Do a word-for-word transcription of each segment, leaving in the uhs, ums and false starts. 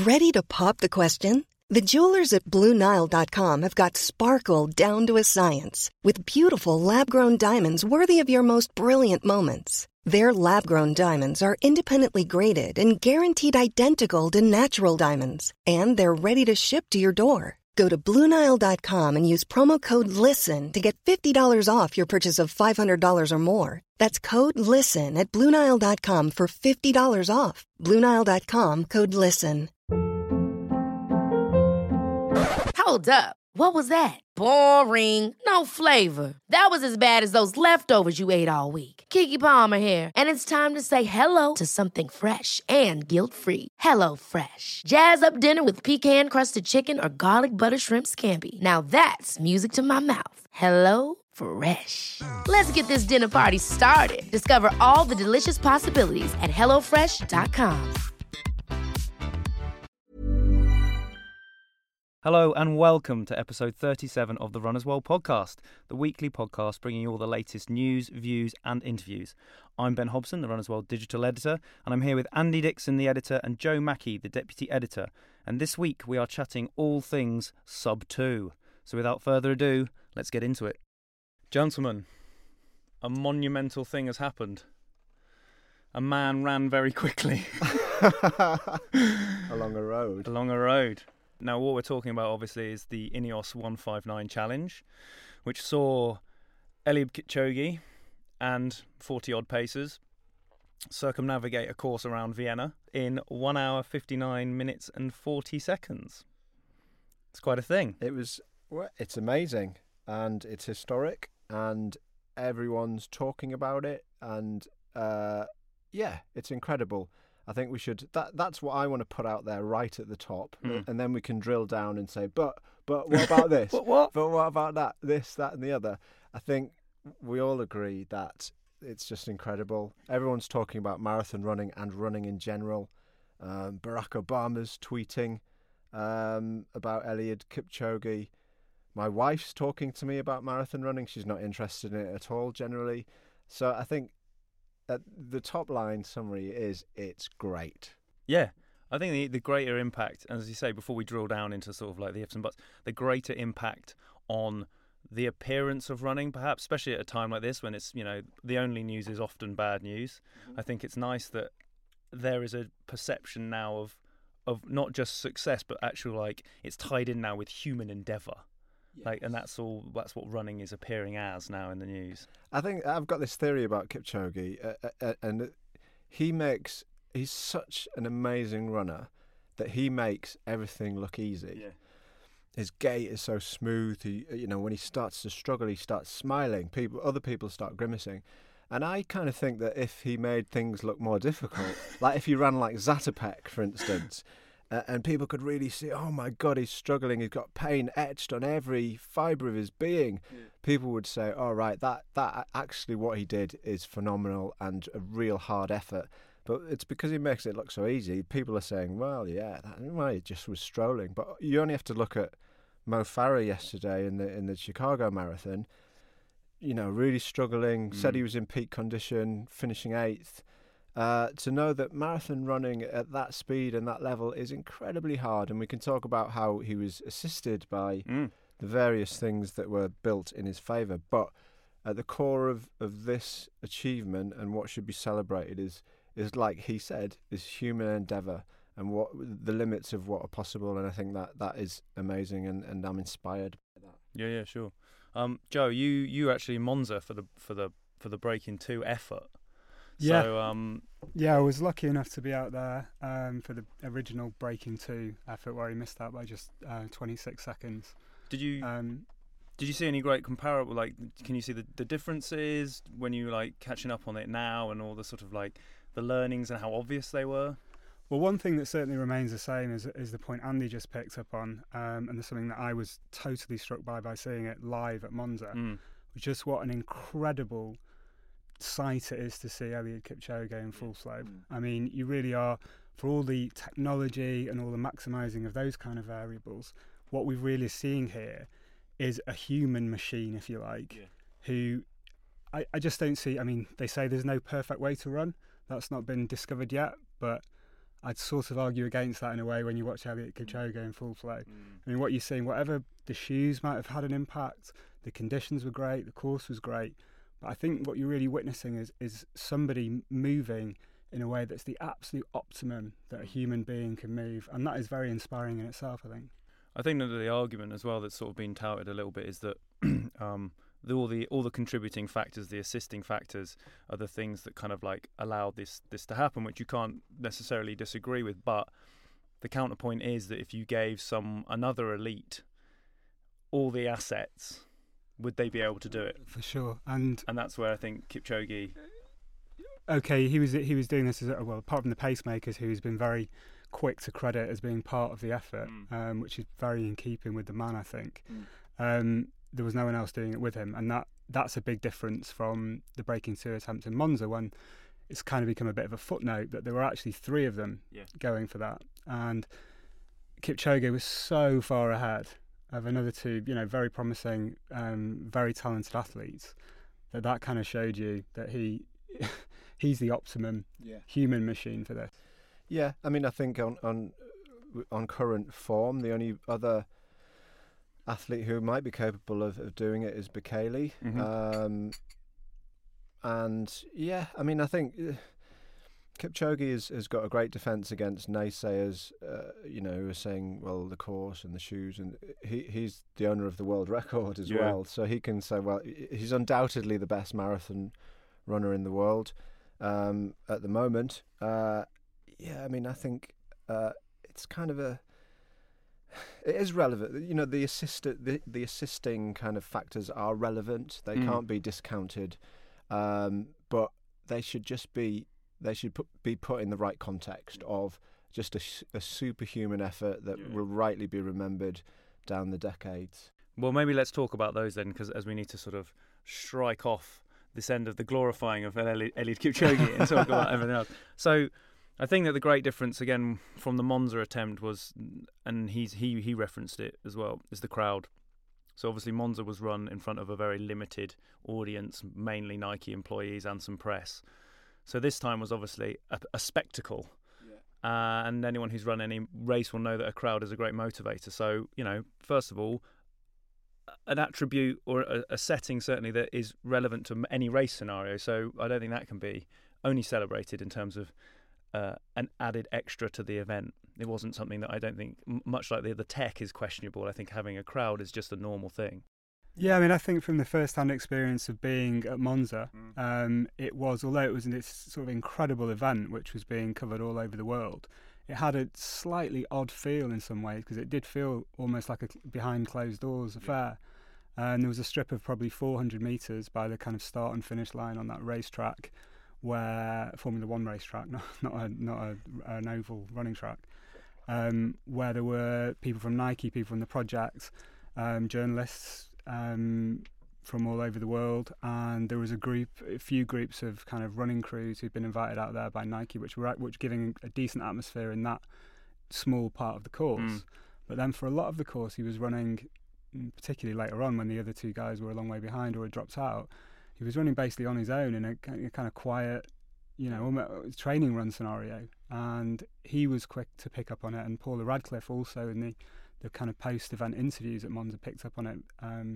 Ready to pop the question? The jewelers at Blue Nile dot com have got sparkle down to a science with beautiful lab-grown diamonds worthy of your most brilliant moments. Their lab-grown diamonds are independently graded and guaranteed identical to natural diamonds, and they're ready to ship to your door. Go to Blue Nile dot com and use promo code LISTEN to get fifty dollars off your purchase of five hundred dollars or more. That's code LISTEN at Blue Nile dot com for fifty dollars off. Blue Nile dot com, code LISTEN. Hold up. What was that? Boring. No flavor. That was as bad as those leftovers you ate all week. Keke Palmer here, and it's time to say hello to something fresh and guilt-free. Hello Fresh. Jazz up dinner with pecan-crusted chicken or garlic butter shrimp scampi. Now that's music to my mouth. Hello Fresh. Let's get this dinner party started. Discover all the delicious possibilities at hello fresh dot com. Hello and welcome to episode thirty-seven of the Runners World podcast, the weekly podcast bringing you all the latest news, views and interviews. I'm Ben Hobson, the Runners World digital editor, and I'm here with Andy Dixon, the editor, and Joe Mackey, the deputy editor. And this week we are chatting all things Sub two. So without further ado, let's get into it. Gentlemen, a monumental thing has happened. A man ran very quickly. Along a road. Along a road. Now, what we're talking about, obviously, is the Ineos one fifty-nine Challenge, which saw Eliud Kipchoge and forty-odd pacers circumnavigate a course around Vienna in one hour, fifty-nine minutes and forty seconds. It's quite a thing. It was, well, it's amazing, and it's historic, and everyone's talking about it, and, uh, yeah, it's incredible. I think we should, that that's what I want to put out there right at the top, mm. and then we can drill down and say, but but what about this? But what? But what about that, this, that and the other? I think we all agree that it's just incredible. Everyone's talking about marathon running and running in general. Um, Barack Obama's tweeting um, about Eliud Kipchoge. My wife's talking to me about marathon running. She's not interested in it at all generally. So I think Uh, the top line summary is it's great. Yeah, I think the, the greater impact, as you say, before we drill down into sort of like the ifs and buts, the greater impact on the appearance of running, perhaps, especially at a time like this when it's, you know, the only news is often bad news. Mm-hmm. I think it's nice that there is a perception now of of not just success, but actual, like, it's tied in now with human endeavour. Yes. Like, and that's all. That's what running is appearing as now in the news. I think I've got this theory about Kipchoge, uh, uh, and he makes. He's such an amazing runner that he makes everything look easy. Yeah. His gait is so smooth. He, you know, when he starts to struggle, he starts smiling. People, other people start grimacing, and I kind of think that if he made things look more difficult, like if he ran like Zatopek, for instance. Uh, and people could really see, oh my God, he's struggling. He's got pain etched on every fibre of his being. Yeah. People would say, oh, right, that, that actually what he did is phenomenal and a real hard effort. But it's because he makes it look so easy. People are saying, well, yeah, that, well, he just was strolling. But you only have to look at Mo Farah yesterday in the in the Chicago Marathon. You know, really struggling, mm. said he was in peak condition, finishing eighth. Uh, to know that marathon running at that speed and that level is incredibly hard, and we can talk about how he was assisted by mm. the various things that were built in his favour, but at the core of, of this achievement and what should be celebrated is, is like he said, is human endeavour and what the limits of what are possible, and I think that, that is amazing, and, and I'm inspired by that. Yeah, yeah, sure. Um, Joe, you you actually in Monza for the for the for the Breaking Two effort. Yeah, so, um, yeah, I was lucky enough to be out there um, for the original Breaking Two effort where he missed out by just uh, twenty-six seconds. Did you um, did you see any great comparable? Like, can you see the, the differences when you like catching up on it now, and all the sort of like the learnings and how obvious they were? Well, one thing that certainly remains the same is is the point Andy just picked up on, um, and there's something that I was totally struck by by seeing it live at Monza, mm. was just what an incredible sight it is to see Eliud Kipchoge in full slope. Mm. I mean, you really are, for all the technology and all the maximising of those kind of variables, what we're really seeing here is a human machine, if you like, yeah. who I, I just don't see. I mean, they say there's no perfect way to run. That's not been discovered yet, but I'd sort of argue against that in a way when you watch Eliud Kipchoge in full flow. Mm. I mean, what you're seeing, whatever the shoes might have had an impact, the conditions were great, the course was great, but I think what you're really witnessing is is somebody moving in a way that's the absolute optimum that a human being can move, and that is very inspiring in itself, I think. I think that the argument as well that's sort of been touted a little bit is that um, the, all the all the contributing factors, the assisting factors, are the things that kind of like allowed this this to happen, which you can't necessarily disagree with. But the counterpoint is that if you gave some another elite all the assets, would they be able to do it? For sure, and and that's where I think Kipchoge. Okay, he was he was doing this as a, well, apart from the pacemakers, who's been very quick to credit as being part of the effort, mm. um, which is very in keeping with the man, I think. Mm. Um, there was no one else doing it with him, and that that's a big difference from the Breaking Two attempt in Monza, when it's kind of become a bit of a footnote that there were actually three of them yeah. going for that, and Kipchoge was so far ahead of another two, you know, very promising, um, very talented athletes, that that kind of showed you that he he's the optimum yeah. human machine for this. Yeah, I mean, I think on on on current form, the only other athlete who might be capable of, of doing it is Bekele. Mm-hmm. Um, and yeah, I mean, I think uh, Kipchoge has, has got a great defence against naysayers, uh, you know, who are saying, well, the course and the shoes, and he he's the owner of the world record as yeah. well, so he can say, well, he's undoubtedly the best marathon runner in the world um, at the moment. Uh, yeah, I mean, I think uh, it's kind of a, it is relevant. You know, the assist the, the assisting kind of factors are relevant. They mm. can't be discounted, um, but they should just be. They should put, be put in the right context of just a, a superhuman effort that yeah. will rightly be remembered down the decades. Well, maybe let's talk about those then, because as we need to sort of strike off this end of the glorifying of Eliud Kipchoge and talk about everything else. So I think that the great difference, again, from the Monza attempt was, and he's he he referenced it as well, is the crowd. So obviously Monza was run in front of a very limited audience, mainly Nike employees and some press. So this time was obviously a, a spectacle. Yeah. Uh, and anyone who's run any race will know that a crowd is a great motivator. So, you know, first of all, an attribute or a, a setting certainly that is relevant to any race scenario. So I don't think that can be only celebrated in terms of uh, an added extra to the event. It wasn't something that I don't think, much like the, the tech is questionable, I think having a crowd is just a normal thing. Yeah, I mean, I think from the first-hand experience of being at Monza, mm. um, it was, although it was this sort of incredible event which was being covered all over the world, it had a slightly odd feel in some ways, because it did feel almost like a behind closed doors affair. Yeah. And there was a strip of probably four hundred metres by the kind of start and finish line on that racetrack, where Formula One racetrack, not not a not a, an oval running track, um, where there were people from Nike, people from the project, um, journalists. Um, from all over the world, and there was a group, a few groups of kind of running crews who'd been invited out there by Nike, which were which giving a decent atmosphere in that small part of the course. Mm. But then for a lot of the course, he was running, particularly later on when the other two guys were a long way behind or had dropped out. He was running basically on his own in a, a kind of quiet, you know, almost training run scenario, and he was quick to pick up on it. And Paula Radcliffe also in the the kind of post-event interviews at Monza picked up on it, um,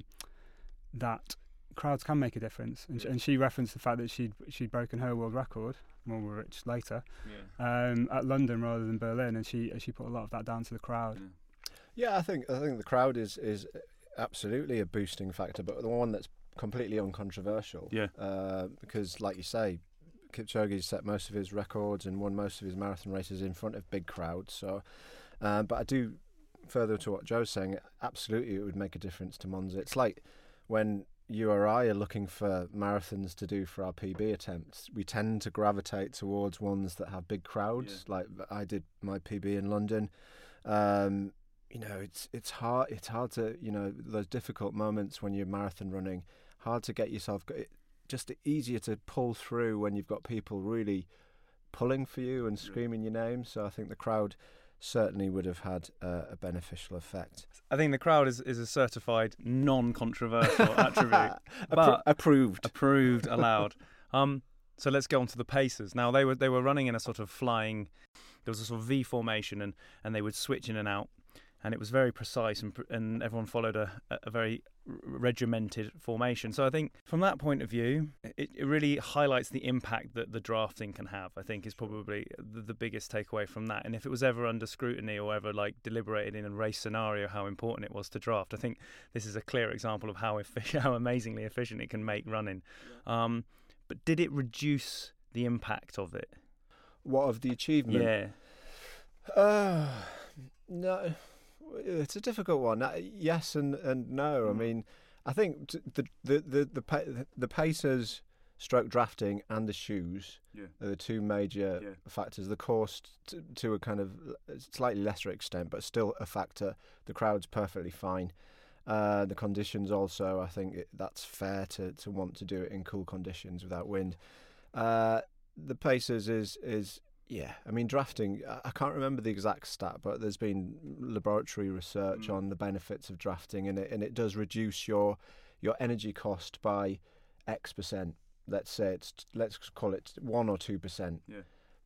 that crowds can make a difference. And, yeah. sh- and she referenced the fact that she'd she'd broken her world record, more rich later, yeah. um, at London rather than Berlin, and she she put a lot of that down to the crowd. Yeah, yeah I think I think the crowd is is absolutely a boosting factor, but the one that's completely uncontroversial. Yeah. Uh, because, like you say, Kipchoge's set most of his records and won most of his marathon races in front of big crowds. So, uh, but I do. Further to what Joe's saying, absolutely it would make a difference to Monza. It's like when you or I are looking for marathons to do for our P B attempts, we tend to gravitate towards ones that have big crowds. Yeah. Like I did my P B in London. Um, you know, it's it's hard. It's hard to, you know, those difficult moments when you're marathon running. Hard to get yourself. Just easier to pull through when you've got people really pulling for you and screaming yeah. your name. So I think the crowd certainly would have had uh, a beneficial effect. I think the crowd is, is a certified non-controversial attribute. Appro- approved. Approved, allowed. Um, So let's go on to the pacers. Now they were they were running in a sort of flying. There was a sort of V formation, and, and they would switch in and out, and it was very precise, and and everyone followed a, a very regimented formation. So I think from that point of view, it, it really highlights the impact that the drafting can have. I think is probably the, the biggest takeaway from that. And if it was ever under scrutiny or ever like deliberated in a race scenario how important it was to draft, I think this is a clear example of how efficient, how amazingly efficient it can make running. Um, but did it reduce the impact of it? What, of the achievement? Yeah. Uh, no. It's a difficult one. Uh, Yes and, and no. Mm. I mean, I think t- the the the the, pa- the pacers, stroke drafting, and the shoes Yeah. are the two major Yeah. factors. The course, t- to a kind of slightly lesser extent, but still a factor. The crowd's perfectly fine. Uh, the conditions also, I think it, that's fair to, to want to do it in cool conditions without wind. Uh, the pacers is is. Yeah, I mean, drafting, I can't remember the exact stat, but there's been laboratory research Mm. on the benefits of drafting, and it and it does reduce your your energy cost by X percent. Let's say it's, let's call it one or two percent. Yeah.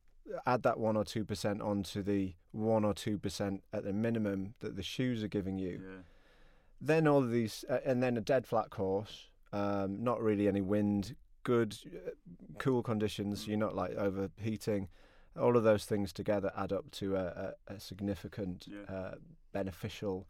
Add that one or two percent onto the one or two percent at the minimum that the shoes are giving you. Yeah. Then all of these, uh, and then a dead flat course, um, not really any wind, good, uh, cool conditions, you're not like overheating. All of those things together add up to a, a, a significant Yeah. uh, beneficial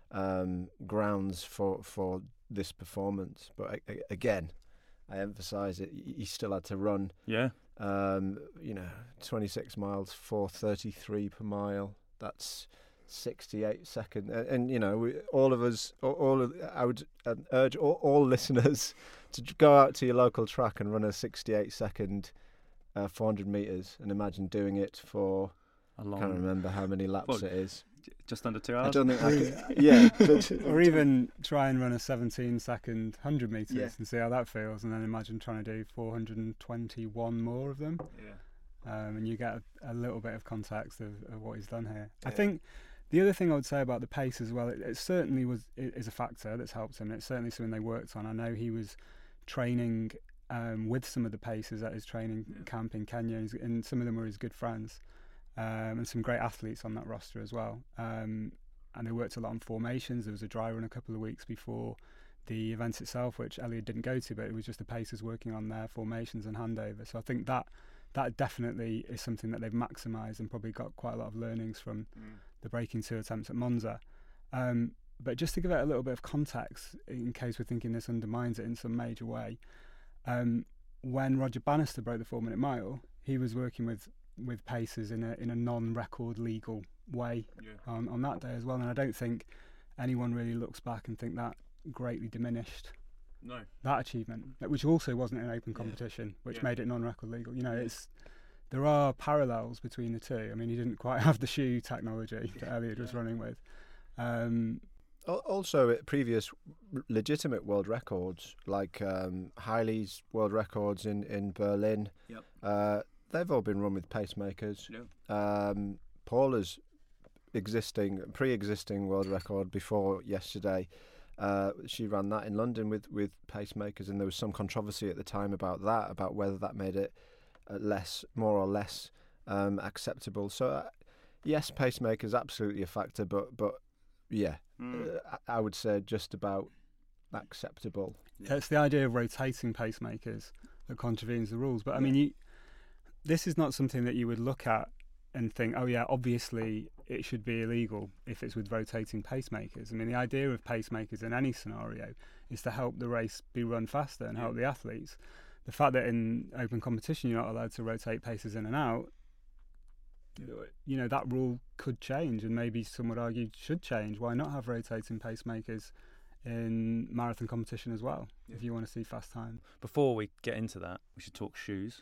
um, grounds for for this performance. But I, I, again, I emphasise it. You still had to run, Yeah. um, you know, twenty-six miles, four thirty-three per mile. That's sixty-eight seconds. And, and you know, we, all of us, all, all of, I would uh, urge all, all listeners to go out to your local track and run a sixty-eight second. Uh, four hundred metres, and imagine doing it for, A I long, can't remember how many laps Well, it is. just under two I hours. don't think I could, yeah. But, Or even try and run a seventeen second one hundred metres Yeah. and see how that feels, and then imagine trying to do four hundred twenty-one more of them. Yeah. Um, and you get a, a little bit of context of, of what he's done here. I Yeah. think the other thing I would say about the pace as well, it, it certainly was it is a factor that's helped him. It's certainly something they worked on. I know he was training um, with some of the pacers at his training Yeah. camp in Kenya, and, he's- and some of them were his good friends, um, and some great athletes on that roster as well. Um, and they worked a lot on formations. There was a dry run a couple of weeks before the event itself, which Elliot didn't go to, but it was just the pacers working on their formations and handover. So I think that that definitely is something that they've maximised and probably got quite a lot of learnings from Mm. the breaking two attempts at Monza. Um, but just to give it a little bit of context, in case we're thinking this undermines it in some major way, um, when Roger Bannister broke the four-minute mile, he was working with, with pacers in a in a non-record legal way Yeah. on, on that day as well. And I don't think anyone really looks back and think that greatly diminished No. that achievement, which also wasn't an open Yeah. competition, which Yeah. made it non-record legal. You know, Yeah. it's there are parallels between the two. I mean, he didn't quite have the shoe technology that Elliot was Yeah. running with. Um, Al- also, at previous r- legitimate world records, like um, Hailey's world records in, in Berlin, Yep. uh, they've all been run with pacemakers. Yeah. Um, Paula's existing, pre-existing world record before yesterday, uh, she ran that in London with, with pacemakers, and there was some controversy at the time about that, about whether that made it uh, less, more or less um, acceptable. So, uh, yes, pacemakers absolutely a factor, but but yeah, Mm. uh, I I would say just about acceptable. Yeah. It's the idea of rotating pacemakers that contravenes the rules. But I mean, you, this is not something that you would look at and think, oh yeah, obviously it should be illegal if it's with rotating pacemakers. I mean, the idea of pacemakers in any scenario is to help the race be run faster and help Yeah. the athletes. The fact that in open competition you're not allowed to rotate pacers in and out, you know, that rule could change, and maybe some would argue should change. Why not have rotating pacemakers in marathon competition as well, Yeah. if you want to see fast time? Before we get into that, we should talk shoes.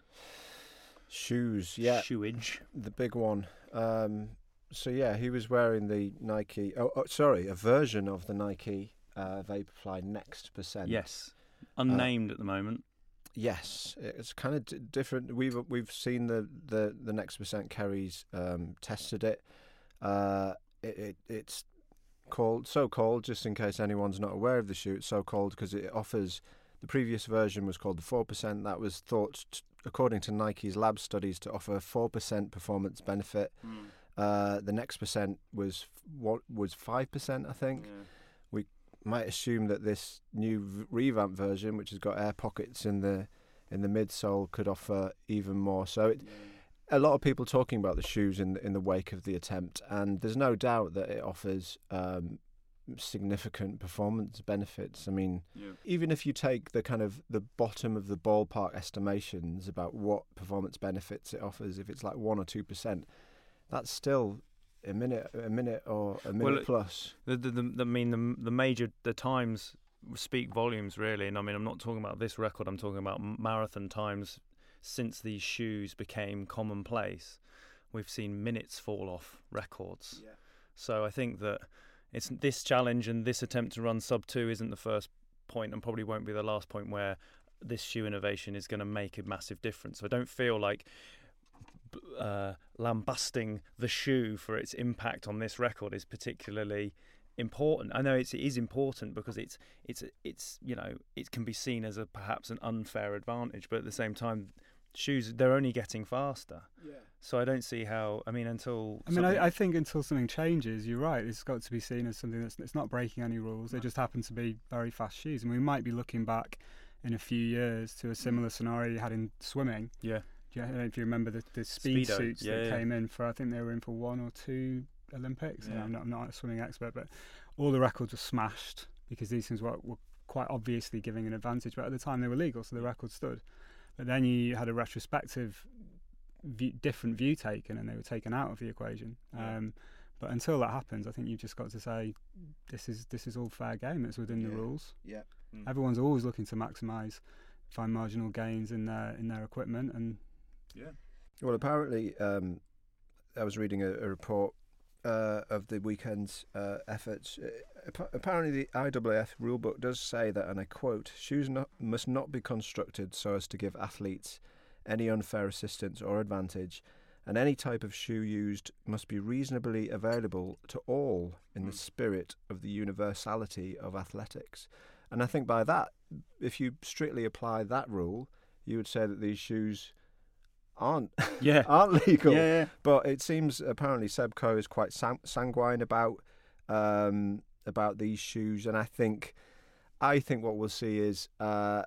Shoes, yeah, Shoeage. the big one. Um, so yeah, he was wearing the Nike. Oh, oh sorry, a version of the Nike uh, Vaporfly Next Percent. Yes. Unnamed at the moment. Yes, it's kind of d- different. We've we've seen the the, the Next Percent Kerry's um, tested it. Uh, it, it. It's called so called just in case anyone's not aware of the shoe. It's so called because it offers. The previous version was called the four percent. That was thought t- according to Nike's lab studies, to offer four percent performance benefit. Mm. Uh, the next percent was what was five percent, I think. Yeah. We might assume that this new v- revamp version, which has got air pockets in the in the midsole, could offer even more. So it, yeah. a lot of people talking about the shoes in in the wake of the attempt, and there's no doubt that it offers um, significant performance benefits. I mean, yeah. even if you take the kind of the bottom of the ballpark estimations about what performance benefits it offers, if it's like one or two percent, that's still a minute, a minute or a minute well, plus. The, the, the, I mean, the, the major, the times speak volumes, really. And I mean, I'm not talking about this record. I'm talking about marathon times since these shoes became commonplace. We've seen minutes fall off records. Yeah. So I think that it's this challenge and this attempt to run sub two isn't the first point, and probably won't be the last point where this shoe innovation is going to make a massive difference. So I don't feel like Uh, lambasting the shoe for its impact on this record is particularly important. I know it's, it is important because it's it's it's you know it can be seen as a perhaps an unfair advantage, but at the same time, shoes they're only getting faster. Yeah. So I don't see how. I mean, until I mean, I, I think until something changes, you're right. It's got to be seen as something that's it's not breaking any rules. They just happen to be very fast shoes, and we might be looking back in a few years to a similar scenario you had in swimming. Yeah. I don't know if you remember the, the speed Speedo. suits yeah, that yeah. came in for, I think they were in for one or two Olympics. Yeah. You know, I'm, not, I'm not a swimming expert, but all the records were smashed because these things were, were quite obviously giving an advantage. But at the time they were legal, so the record stood. But then you had a retrospective, view, different view taken, and they were taken out of the equation. Yeah. Um, but until that happens, I think you've just got to say this is this is all fair game. It's within yeah. the rules. Yeah. Mm. Everyone's always looking to maximise, find marginal gains in their in their equipment, and yeah. Well, apparently, um, I was reading a, a report uh, of the weekend's uh, efforts. Uh, apparently, the I A A F rulebook does say that, and I quote, "Shoes not, must not be constructed so as to give athletes any unfair assistance or advantage, and any type of shoe used must be reasonably available to all in mm. the spirit of the universality of athletics." And I think by that, if you strictly apply that rule, you would say that these shoes aren't yeah. aren't legal. Yeah, yeah. But it seems apparently Seb Coe is quite sang- sanguine about um, about these shoes, and I think I think what we'll see is uh,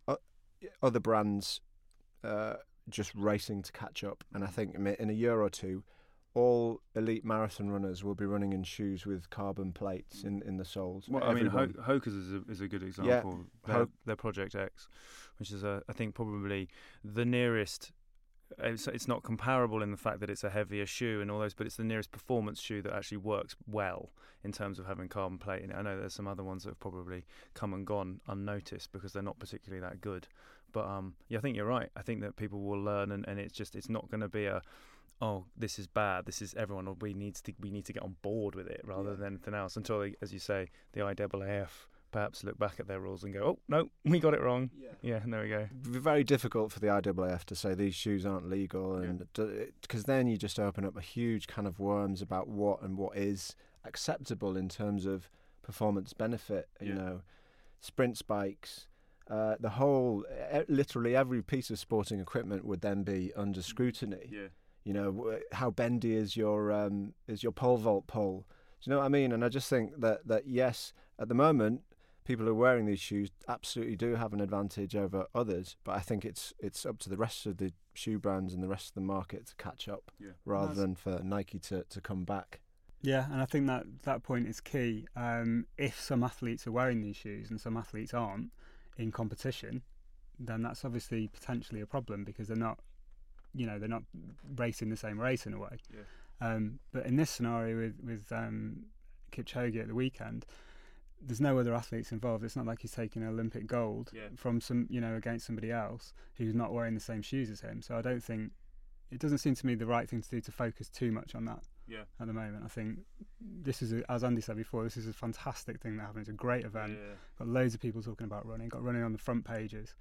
other brands uh, just racing to catch up. And I think in a year or two, all elite marathon runners will be running in shoes with carbon plates in, in the soles. Well, I mean, Ho- Hoka's is a, is a good example. Yeah. Their, their Project X, which is, a, I think, probably the nearest. It's, it's not comparable in the fact that it's a heavier shoe and all those, but it's the nearest performance shoe that actually works well in terms of having carbon plate in it. I know there's some other ones that have probably come and gone unnoticed because they're not particularly that good. But um, yeah, I think you're right. I think that people will learn, and, and it's just it's not going to be a oh, this is bad. This is everyone. We need to we need to get on board with it rather yeah. than anything else. Until, they, as you say, the I A A F perhaps look back at their rules and go, oh no, we got it wrong. Yeah, yeah, and there we go. Very difficult for the I A A F to say these shoes aren't legal, and because yeah. then you just open up a huge can of worms about what and what is acceptable in terms of performance benefit. You yeah. know, sprint spikes. Uh, the whole, uh, literally every piece of sporting equipment would then be under scrutiny. Yeah. You know, how bendy is your um, is your pole vault pole? Do you know what I mean? And I just think that, that yes, at the moment, people who are wearing these shoes absolutely do have an advantage over others. But I think it's it's up to the rest of the shoe brands and the rest of the market to catch up, yeah. rather That's... than for Nike to, to come back. Yeah, and I think that, that point is key. Um, if some athletes are wearing these shoes and some athletes aren't in competition, then that's obviously potentially a problem because they're not, you know, they're not racing the same race in a way. Yeah. Um, but in this scenario with with um, Kipchoge at the weekend, there's no other athletes involved. It's not like he's taking Olympic gold yeah. from some, you know, against somebody else who's not wearing the same shoes as him. So I don't think it doesn't seem to me the right thing to do to focus too much on that. Yeah. At the moment, I think this is, a, as Andy said before, this is a fantastic thing that happened. It's a great event. Yeah. Got loads of people talking about running. Got running on the front pages,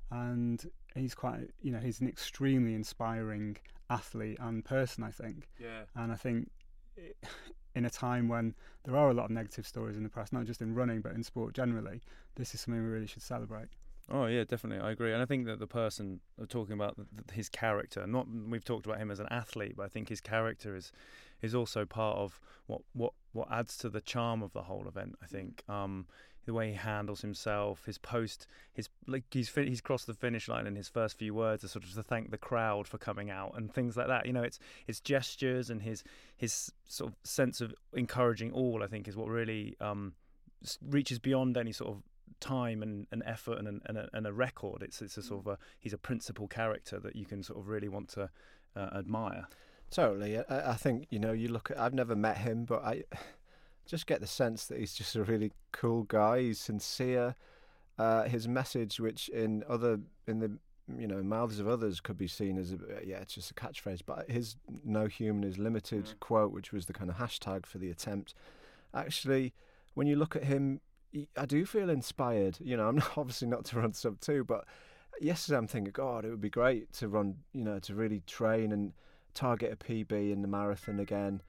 and he's quite, you know, he's an extremely inspiring athlete and person, I think. Yeah. And I think it, in a time when there are a lot of negative stories in the press, not just in running but in sport generally, this is something we really should celebrate. Oh yeah, definitely, I agree. And I think that the person uh, talking about the, the, his character, not we've talked about him as an athlete, but I think his character is is also part of what what what adds to the charm of the whole event. I think um, the way he handles himself, his post, his like he's fin- he's crossed the finish line, and his first few words are sort of to thank the crowd for coming out and things like that. You know, it's his gestures and his his sort of sense of encouraging all. I think is what really um, reaches beyond any sort of time and, and effort and, and, a, and a record. It's it's a sort of a he's a principal character that you can sort of really want to uh, admire. Totally. I, I think, you know, you look at, I've never met him, but I just get the sense that he's just a really cool guy. He's sincere. Uh, his message, which in other in the you know mouths of others could be seen as a, yeah, it's just a catchphrase, but his "no human is limited" mm. quote, which was the kind of hashtag for the attempt, actually, when you look at him, I do feel inspired. You know, I'm not, obviously not to run sub two, but yesterday I'm thinking, God, it would be great to run, you know, to really train and target a P B in the marathon again.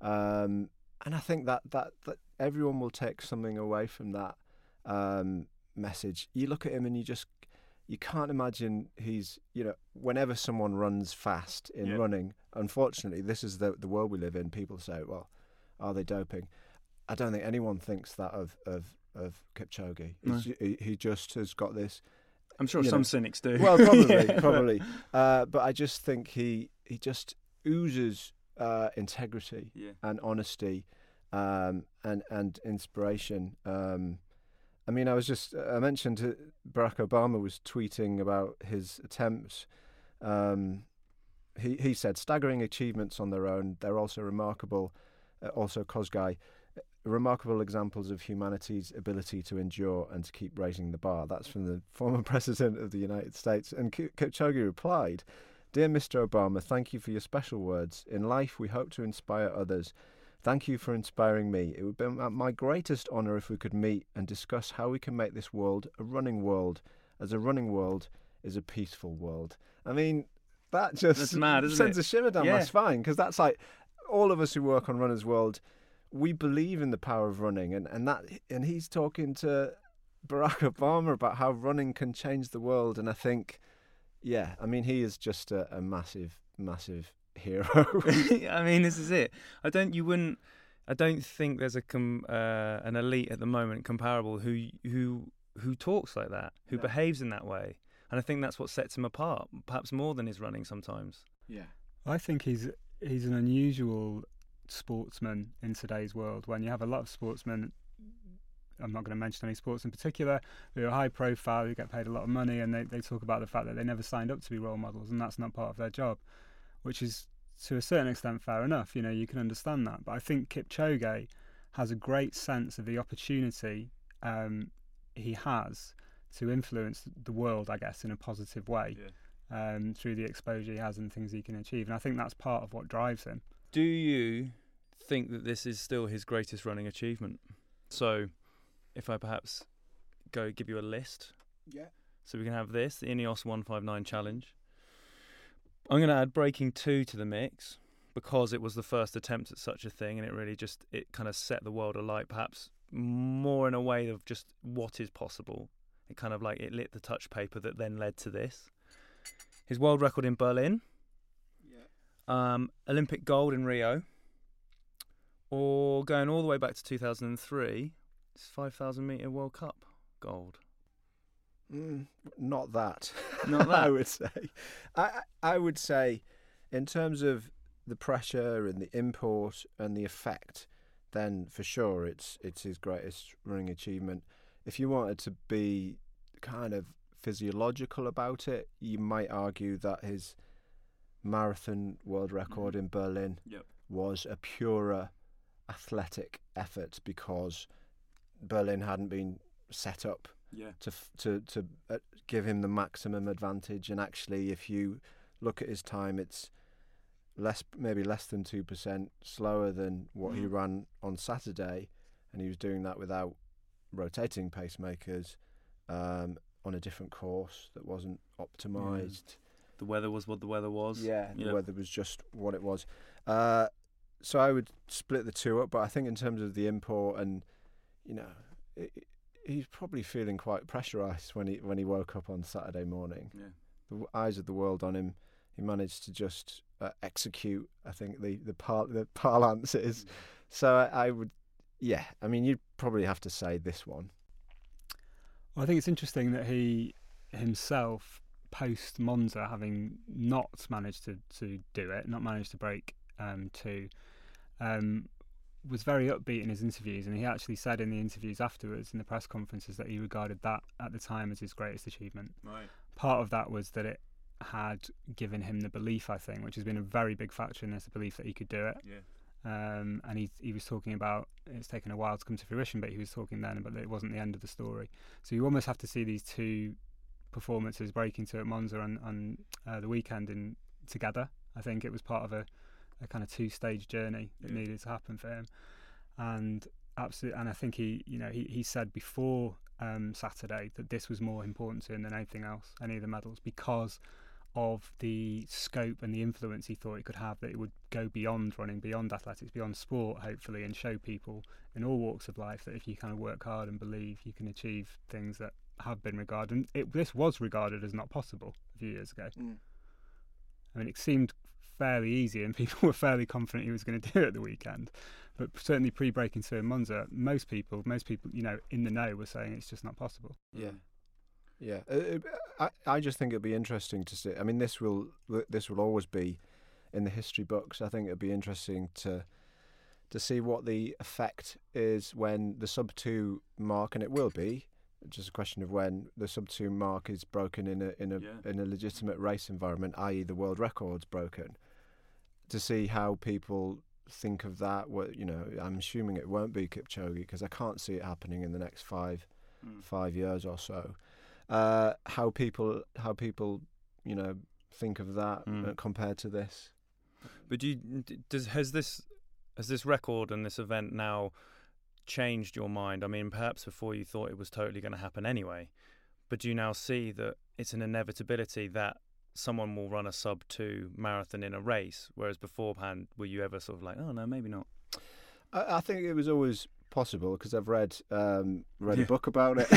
Um, and I think that, that, that everyone will take something away from that um, message. You look at him and you just, you can't imagine he's, you know, whenever someone runs fast in yeah. running, unfortunately, this is the the world we live in. People say, well, are they doping? I don't think anyone thinks that of, of, of Kipchoge. No. He, he just has got this. I'm sure some know, cynics do. Well, probably, yeah, probably. Uh, but I just think he he just oozes uh, integrity yeah. and honesty um, and and inspiration. Um, I mean, I was just I mentioned uh, Barack Obama was tweeting about his attempts. Um, he he said, "Staggering achievements on their own. They're also remarkable." Uh, also, Kosgei. Remarkable examples of humanity's ability to endure and to keep raising the bar. That's from the former president of the United States. And Kipchoge replied, "Dear Mister Obama, thank you for your special words. In life, we hope to inspire others. Thank you for inspiring me. It would be my greatest honour if we could meet and discuss how we can make this world a running world, as a running world is a peaceful world." I mean, that just that's mad, isn't sends it? a shimmer down yeah. my spine, because that's like all of us who work on Runner's World, we believe in the power of running, and, and that and he's talking to Barack Obama about how running can change the world. And I think, yeah, I mean, he is just a, a massive, massive hero. I mean, this is it. I don't, you wouldn't, I don't think there's a com, uh, an elite at the moment comparable who who who talks like that, who no. behaves in that way, and I think that's what sets him apart, perhaps more than his running sometimes. Yeah, I think he's he's an unusual sportsman in today's world, when you have a lot of sportsmen, I'm not going to mention any sports in particular, who are high profile, who get paid a lot of money, and they, they talk about the fact that they never signed up to be role models, and that's not part of their job, which is to a certain extent fair enough. You know, you can understand that, but I think Kipchoge has a great sense of the opportunity um, he has to influence the world, I guess, in a positive way yeah. um, through the exposure he has and things he can achieve, and I think that's part of what drives him. Do you think that this is still his greatest running achievement? So, if I perhaps go give you a list. Yeah. So we can have this, the Ineos one fifty-nine Challenge. I'm going to add Breaking two to the mix, because it was the first attempt at such a thing, and it really just, it kind of set the world alight, perhaps more in a way of just what is possible. It kind of like, it lit the touch paper that then led to this. His world record in Berlin. Um, Olympic gold in Rio, or going all the way back to two thousand three, it's five thousand metre World Cup gold. Mm, not that. Not that. I would say. I I would say, in terms of the pressure and the import and the effect, then for sure it's it's his greatest running achievement. If you wanted to be kind of physiological about it, you might argue that his marathon world record mm. in Berlin yep. was a purer athletic effort, because Berlin hadn't been set up yeah. to to to uh, give him the maximum advantage. And actually, if you look at his time, it's less, maybe less than two percent slower than what mm. he ran on Saturday, and he was doing that without rotating pacemakers um, on a different course that wasn't optimised. Mm. The weather was what the weather was. Yeah, the yep. weather was just what it was. Uh, so I would split the two up, but I think in terms of the import and, you know, it, he's probably feeling quite pressurised when he when he woke up on Saturday morning. Yeah. The w- eyes of the world on him. He managed to just uh, execute. I think the the par the parlance is. So I, I would, yeah. I mean, you'd probably have to say this one. Well, I think it's interesting that he himself, post Monza, having not managed to, to do it, not managed to break um, two, um, was very upbeat in his interviews, and he actually said in the interviews afterwards, in the press conferences, that he regarded that at the time as his greatest achievement. Right. Part of that was that it had given him the belief, I think, which has been a very big factor in this, the belief that he could do it. Yeah. Um, and he he was talking about, it's taken a while to come to fruition, but he was talking then about that it wasn't the end of the story. So you almost have to see these two performances, breaking two at Monza and, and uh, the weekend, in together. I think it was part of a, a kind of two-stage journey that Yeah. needed to happen for him. And absolutely, and I think he, you know, he, he said before um, Saturday that this was more important to him than anything else, any of the medals, because of the scope and the influence he thought it could have, that it would go beyond running, beyond athletics, beyond sport, hopefully, and show people in all walks of life that if you kind of work hard and believe, you can achieve things that have been regarded. And it, this was regarded as not possible a few years ago. Mm. I mean, it seemed fairly easy, and people were fairly confident he was going to do it at the weekend. But certainly pre-breaking two in Monza, most people, most people, you know, in the know were saying it's just not possible. Yeah. Yeah, uh, I I just think it'd be interesting to see. I mean, this will this will always be in the history books. I think it'd be interesting to to see what the effect is when the sub two mark, and it will be just a question of when the sub two mark is broken in a in a Yeah. in a legitimate race environment, that is, the world record's broken. To see how people think of that. What you know, I'm assuming it won't be Kipchoge, because I can't see it happening in the next five Mm. five years or so. Uh, how people, how people, you know, think of that Mm. uh, compared to this. But do you, d- does has this has this record and this event now changed your mind? I mean, perhaps before you thought it was totally going to happen anyway, but do you now see that it's an inevitability that someone will run a sub two marathon in a race, whereas beforehand, were you ever sort of like, oh no, maybe not? I, I think it was always possible, because I've read um, read Yeah. a book about it.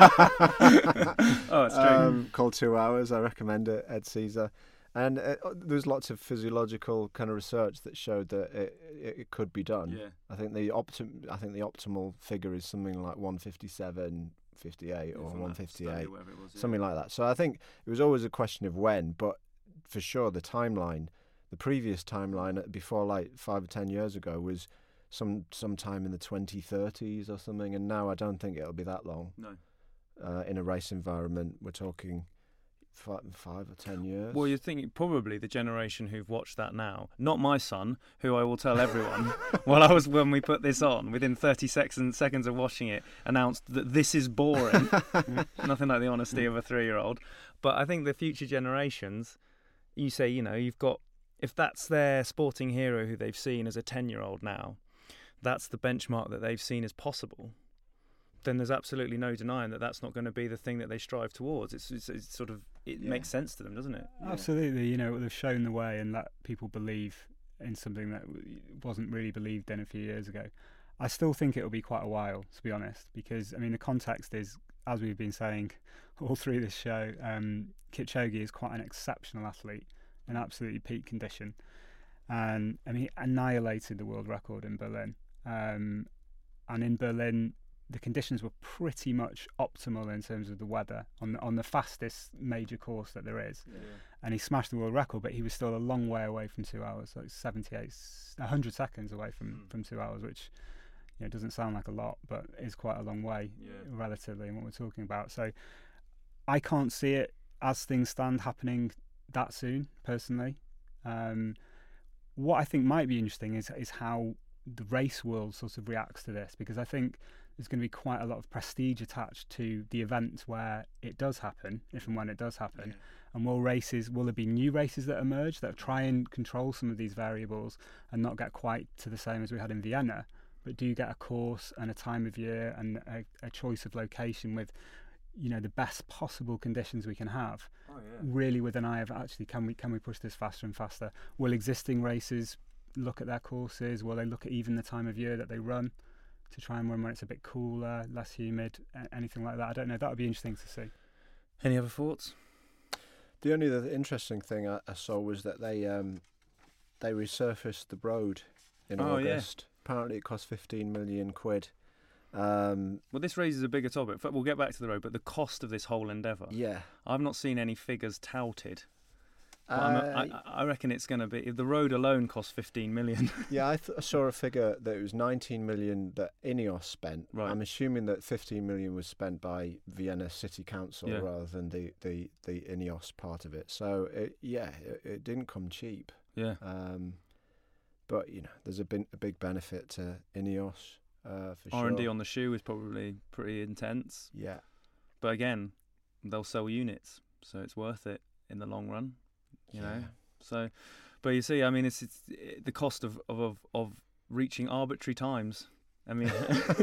Oh, it's true. Um, called Two Hours. I recommend it, Ed Caesar. And uh, there's lots of physiological kind of research that showed that it, it, it could be done. Yeah. I think the optim I think the optimal figure is something like one fifty-seven, fifty-eight, or one fifty-eight, something like that. So I think it was always a question of when, but for sure the timeline, the previous timeline before, like five or ten years ago, was some sometime in the twenty thirties or something, and now I don't think it'll be that long. No. Uh, in a race environment, we're talking five, five or ten years. Well, you're thinking probably the generation who've watched that now. Not my son, who I will tell everyone. While I was when we put this on, within thirty seconds seconds of watching it, announced that this is boring. Nothing like the honesty of a three-year-old. But I think the future generations, you say, you know, you've got, if that's their sporting hero who they've seen as a ten-year-old now, that's the benchmark that they've seen as possible, then there's absolutely no denying that that's not going to be the thing that they strive towards. It's, it's, it's sort of, it Yeah. makes sense to them, doesn't it? Absolutely, you know, they've shown the way and let people believe in something that w- wasn't really believed in a few years ago. I still think it'll be quite a while, to be honest, because, I mean, the context is, as we've been saying all through this show, um, Kipchoge is quite an exceptional athlete, in absolutely peak condition. And, I mean, he annihilated the world record in Berlin. Um, and in Berlin, the conditions were pretty much optimal in terms of the weather on the, on the fastest major course that there is. Yeah. And he smashed the world record, but he was still a long way away from two hours, like seventy-eight, one hundred seconds away from, Mm. from two hours, which, you know, doesn't sound like a lot, but is quite a long way Yeah. relatively in what we're talking about. So I can't see it as things stand happening that soon, personally. Um, what I think might be interesting is is how the race world sort of reacts to this, because I think there's going to be quite a lot of prestige attached to the event where it does happen, if and when it does happen. Yeah. And will races, will there be new races that emerge that try and control some of these variables and not get quite to the same as we had in Vienna, but do get a course and a time of year and a, a choice of location with, you know, the best possible conditions we can have, Oh, yeah. really with an eye of actually can we can we push this faster and faster? Will existing races look at their courses? Will they look at even the time of year that they run to try and run when it's a bit cooler, less humid, anything like that. I don't know. That would be interesting to see. Any other thoughts? The only other interesting thing I, I saw was that they um, they resurfaced the road in oh, August. Yeah. Apparently, it cost fifteen million quid. Um, well, this raises a bigger topic. We'll get back to the road, but the cost of this whole endeavour. Yeah, I've not seen any figures touted. But uh, I'm, I, I reckon it's going to be. If the road alone costs fifteen million. yeah, I, th- I saw a figure that it was nineteen million that Ineos spent. Right. I'm assuming that fifteen million was spent by Vienna City Council yeah. rather than the, the, the Ineos part of it. So it, yeah, it, it didn't come cheap. Yeah. Um, but you know, there's a big a big benefit to Ineos uh, for R and D sure. on the shoe is probably pretty intense. Yeah. But again, they'll sell units, so it's worth it in the long run. You know, yeah. so, but you see, I mean, it's, it's it, the cost of, of of of reaching arbitrary times. I mean,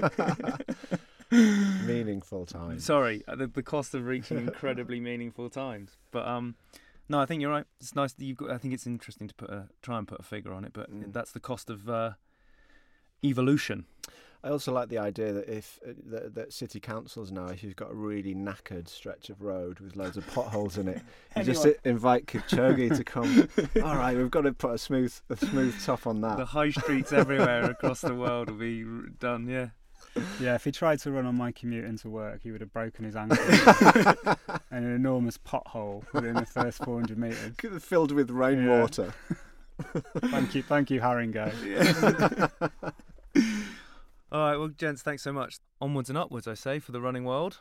meaningful times. Sorry, the, the cost of reaching incredibly meaningful times. But um, no, I think you're right. It's nice that you've got. I think it's interesting to put a try and put a figure on it. But Mm. that's the cost of uh, evolution. I also like the idea that if uh, that, that city councils now, if you've got a really knackered stretch of road with loads of potholes in it, you just Anyway. i- invite Kipchoge to come. All right, we've got to put a smooth a smooth top on that. The high streets everywhere across the world will be r- done. Yeah. Yeah, if he tried to run on my commute into work, he would have broken his ankle. And an enormous pothole within the first four hundred metres. Filled with rainwater. Thank you, thank you, Haringo. All right, well, gents, thanks so much. Onwards and upwards, I say, for the running world.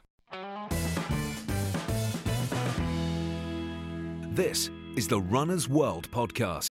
This is the Runner's World podcast.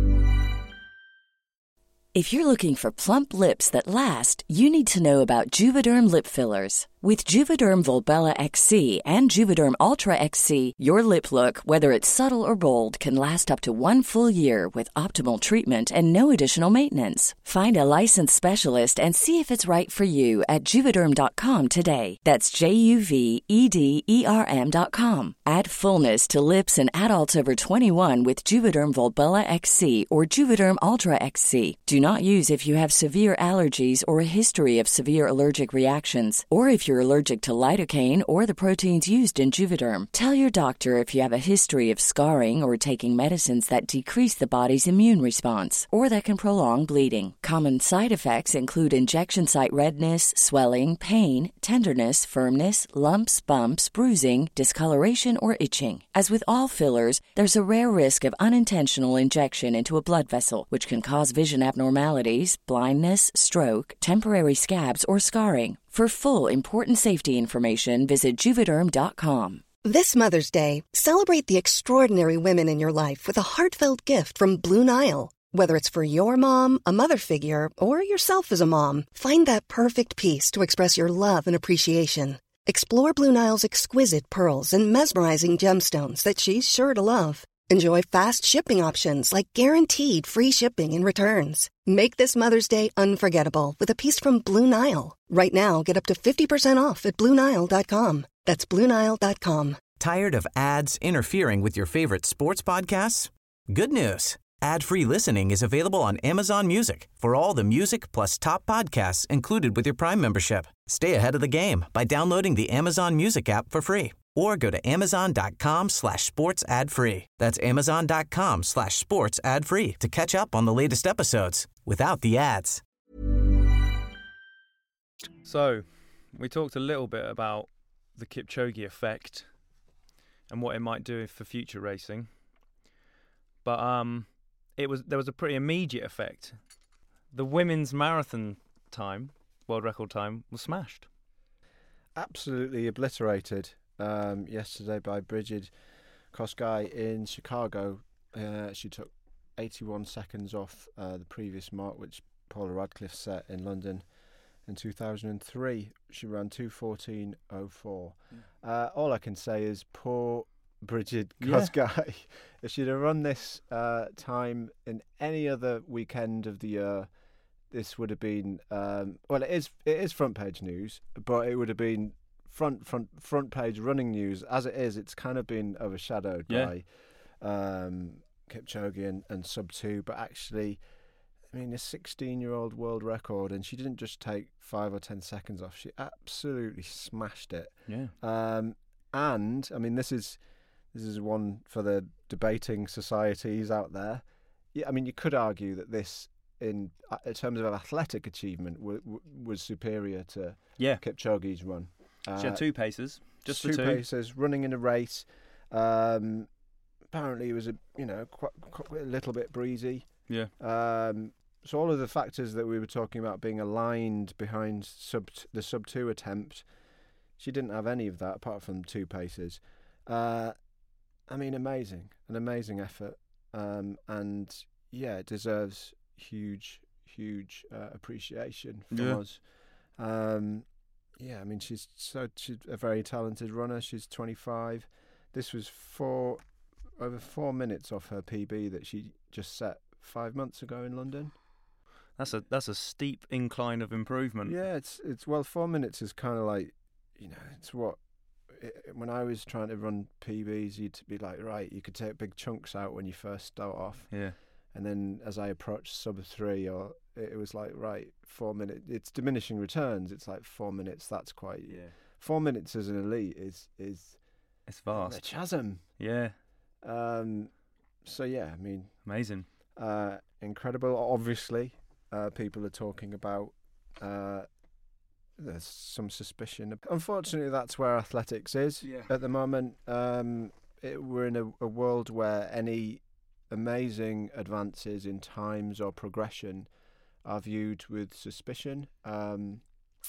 If you're looking for plump lips that last, you need to know about Juvederm lip fillers. With Juvederm Volbella X C and Juvederm Ultra X C, your lip look, whether it's subtle or bold, can last up to one full year with optimal treatment and no additional maintenance. Find a licensed specialist and see if it's right for you at Juvederm dot com today. That's J U V E D E R M dot com. Add fullness to lips in adults over twenty-one with Juvederm Volbella X C or Juvederm Ultra X C. Do not use if you have severe allergies or a history of severe allergic reactions, or if you're allergic to lidocaine or the proteins used in Juvederm. Tell your doctor if you have a history of scarring or taking medicines that decrease the body's immune response or that can prolong bleeding. Common side effects include injection site redness, swelling, pain, tenderness, firmness, lumps, bumps, bruising, discoloration, or itching. As with all fillers, there's a rare risk of unintentional injection into a blood vessel, which can cause vision abnormalities, blindness, stroke, temporary scabs, or scarring. For full, important safety information, visit Juvederm dot com. This Mother's Day, celebrate the extraordinary women in your life with a heartfelt gift from Blue Nile. Whether it's for your mom, a mother figure, or yourself as a mom, find that perfect piece to express your love and appreciation. Explore Blue Nile's exquisite pearls and mesmerizing gemstones that she's sure to love. Enjoy fast shipping options like guaranteed free shipping and returns. Make this Mother's Day unforgettable with a piece from Blue Nile. Right now, get up to fifty percent off at Blue Nile dot com. That's Blue Nile dot com. Tired of ads interfering with your favorite sports podcasts? Good news. Ad-free listening is available on Amazon Music for all the music plus top podcasts included with your Prime membership. Stay ahead of the game by downloading the Amazon Music app for free or go to amazon.com slash sports ad free. That's amazon.com slash sports ad free to catch up on the latest episodes without the ads. So, we talked a little bit about the Kipchoge effect and what it might do for future racing. But um, it was there was a pretty immediate effect. The women's marathon time, world record time, was smashed. Absolutely obliterated um, yesterday by Brigid Kosgei in Chicago. Uh, she took eighty-one seconds off uh, the previous mark, which Paula Radcliffe set in London in two thousand three. She ran two fourteen oh four. Mm. Uh, all I can say is poor Brigid Kosgei. Yeah. If she'd have run this uh, time in any other weekend of the year, this would have been um, well. It is it is front page news, but it would have been front front front page running news. As it is, it's kind of been overshadowed yeah. by um, Kipchoge and, and sub two. But actually, I I mean, a sixteen-year-old world record, and she didn't just take five or ten seconds off. She absolutely smashed it. Yeah. Um, and I mean, this is this is one for the debating societies out there. Yeah, I mean, you could argue that this, in, in terms of athletic achievement, w- w- was superior to yeah. Kipchoge's run. Uh, she had two paces, just two the two paces, running in a race. Um, apparently, it was a you know quite, quite a little bit breezy. Yeah. Um, so all of the factors that we were talking about being aligned behind sub t- the sub two attempt, she didn't have any of that apart from two paces. Uh, I mean, amazing, an amazing effort, um, and yeah, it deserves huge, huge uh, appreciation from yeah. us. Um, yeah, I mean, she's so she's a very talented runner. She's twenty-five. This was four over four minutes off her P B that she just set five months ago in London. That's a that's a steep incline of improvement. Yeah, it's it's well, four minutes is kind of like, you know, it's what it, when I was trying to run P Bs, you'd be like, right, you could take big chunks out when you first start off. Yeah. And then as I approached sub three, or it was like, right, four minutes. It's diminishing returns. It's like four minutes. That's quite. Yeah. Four Four minutes as an elite is is. It's vast. The chasm. Yeah. Um. So yeah, I mean. Amazing. Uh, incredible. Obviously, uh, people are talking about. Uh, there's some suspicion. Unfortunately, that's where athletics is yeah. at the moment. Um, it, we're in a, a world where any amazing advances in times or progression are viewed with suspicion, um,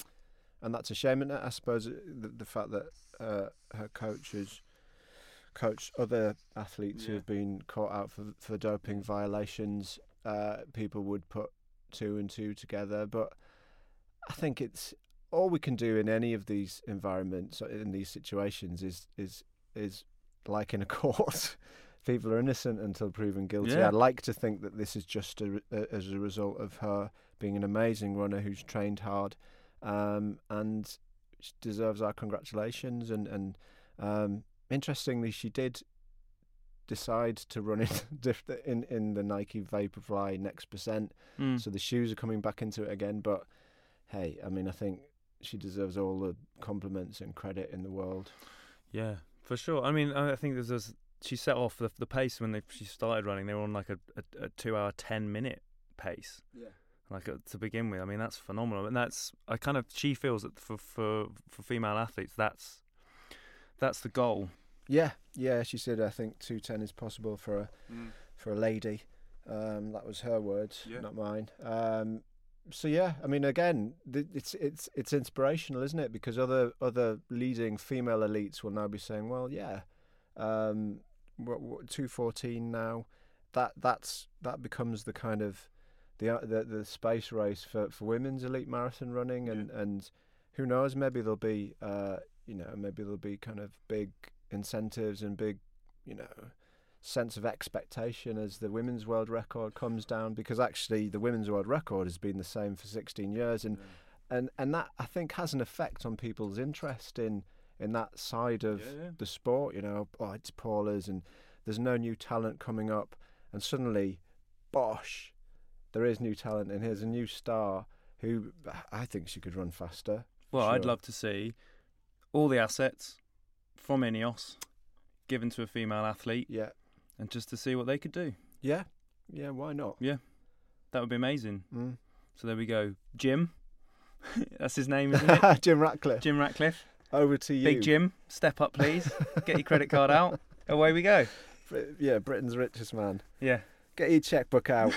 and that's a shame. And I suppose the, the fact that uh, her coach has coached other athletes yeah. who have been caught out for for doping violations, uh, people would put two and two together. But I think it's all we can do in any of these environments, in these situations, is is is like in a court. People are innocent until proven guilty. Yeah. I'd like to think that this is just a, a, as a result of her being an amazing runner who's trained hard, um, and she deserves our congratulations. And, and um, interestingly, she did decide to run in, in in the Nike Vaporfly Next Percent, mm. so the shoes are coming back into it again. But hey, I mean, I think she deserves all the compliments and credit in the world. Yeah, for sure. I mean, I think there's this. She set off the the pace when they she started running. They were on like a, a, a two hour ten minute pace. Yeah. Like uh, to begin with, I mean that's phenomenal, and that's I kind of she feels that for for, for female athletes that's that's the goal. Yeah, yeah. She said I think two ten is possible for a mm. for a lady. Um, that was her words, yeah. not mine. Um, so yeah, I mean, again, th- it's it's it's inspirational, isn't it? Because other other leading female elites will now be saying, well, yeah. Um, What, what, two fourteen now, that that's that becomes the kind of the the, the space race for, for women's elite marathon running, and, yeah. and who knows, maybe there'll be uh you know maybe there'll be kind of big incentives and big you know sense of expectation as the women's world record comes down, because actually the women's world record has been the same for sixteen years, and yeah. and and that I think has an effect on people's interest in. in that side of yeah, yeah. the sport, you know, oh, it's Paula's and there's no new talent coming up, and suddenly, bosh, there is new talent, and here's a new star who I think she could run faster. Well, sure. I'd love to see all the assets from Ineos given to a female athlete, yeah, and just to see what they could do. Yeah, yeah, why not? Yeah, that would be amazing. Mm. So there we go. Jim, that's his name, isn't it? Jim Ratcliffe. Jim Ratcliffe. Over to you. Big Jim, step up, please. Get your credit card out. Away we go. Yeah, Britain's richest man. Yeah. Get your checkbook out.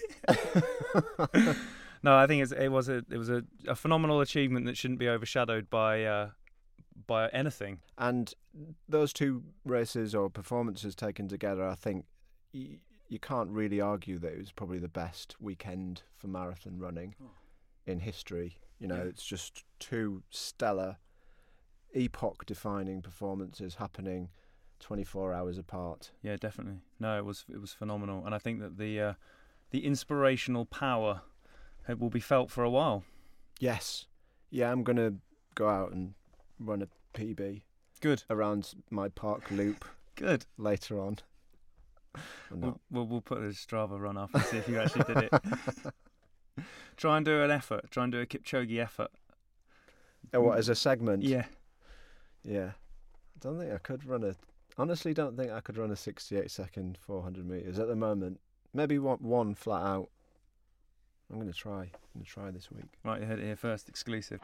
No, I think it's, it was a it was a, a phenomenal achievement that shouldn't be overshadowed by uh, by anything. And those two races or performances taken together, I think y- you can't really argue that it was probably the best weekend for marathon running oh. in history. You know, yeah. It's just two stellar, epoch-defining performances happening twenty-four hours apart. Yeah, definitely. No, it was it was phenomenal, and I think that the uh, the inspirational power it will be felt for a while. Yes, yeah, I'm gonna go out and run a P B. Good around my park loop. Good later on. We'll, we'll, we'll put a Strava run up and see if you actually did it. Try and do an effort. Try and do a Kipchoge effort. Oh, what, as a segment? Yeah. Yeah. I don't think I could run a... Honestly, don't think I could run a sixty-eight second four hundred metres at the moment. Maybe one, one flat out. I'm going to try. I'm going to try this week. Right, you heard it here first, exclusive.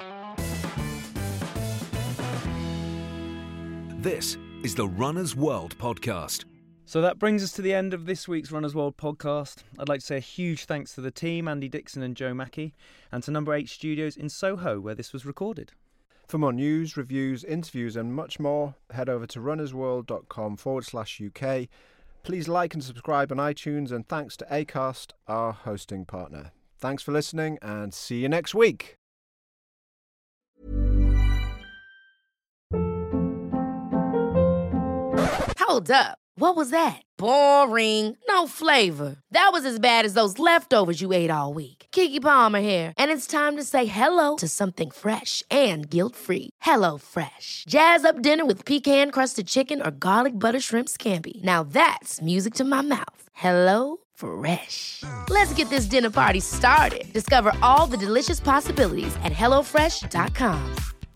This is the Runner's World podcast. So that brings us to the end of this week's Runner's World podcast. I'd like to say a huge thanks to the team, Andy Dixon and Joe Mackey, and to Number eight Studios in Soho, where this was recorded. For more news, reviews, interviews and much more, head over to runnersworld.com forward slash UK. Please like and subscribe on iTunes, and thanks to Acast, our hosting partner. Thanks for listening, and see you next week. Hold up. What was that? Boring. No flavor. That was as bad as those leftovers you ate all week. Keke Palmer here, and it's time to say hello to something fresh and guilt-free. Hello Fresh. Jazz up dinner with pecan-crusted chicken or garlic butter shrimp scampi. Now that's music to my mouth. Hello Fresh. Let's get this dinner party started. Discover all the delicious possibilities at hello fresh dot com.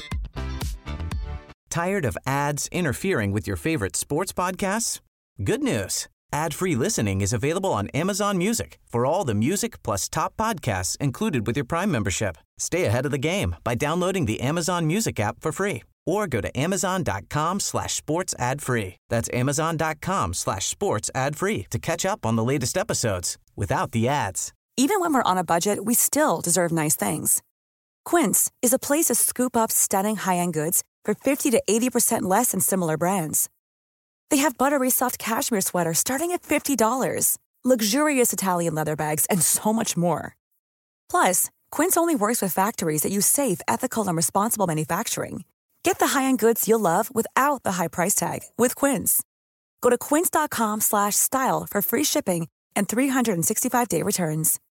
Tired of ads interfering with your favorite sports podcasts? Good news. Ad-free listening is available on Amazon Music for all the music plus top podcasts included with your Prime membership. Stay ahead of the game by downloading the Amazon Music app for free or go to amazon.com slash sports ad free. That's amazon.com slash sports ad free to catch up on the latest episodes without the ads. Even when we're on a budget, we still deserve nice things. Quince is a place to scoop up stunning high-end goods for fifty to eighty percent less than similar brands. They have buttery soft cashmere sweaters starting at fifty dollars, luxurious Italian leather bags, and so much more. Plus, Quince only works with factories that use safe, ethical, and responsible manufacturing. Get the high-end goods you'll love without the high price tag with Quince. Go to quince.com slash style for free shipping and three sixty-five day returns.